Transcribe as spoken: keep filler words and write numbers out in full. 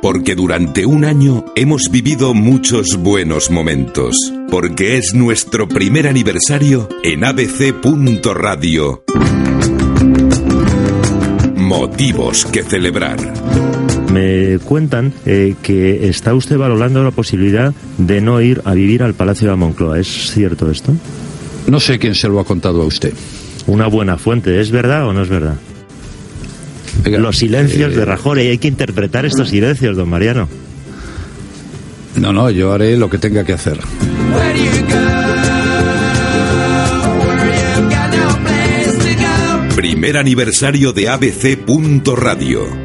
Porque durante un año hemos vivido muchos buenos momentos. Porque es nuestro primer aniversario en A B C punto radio. Motivos que celebrar. Me cuentan eh, que está usted valorando la posibilidad de no ir a vivir al Palacio de la Moncloa. ¿Es cierto esto? No sé quién se lo ha contado a usted. Una buena fuente. ¿Es verdad o no es verdad? Oiga, Los silencios eh... de Rajoy. Hay que interpretar estos silencios, don Mariano. No, no, yo haré lo que tenga que hacer. Primer aniversario de A B C punto radio.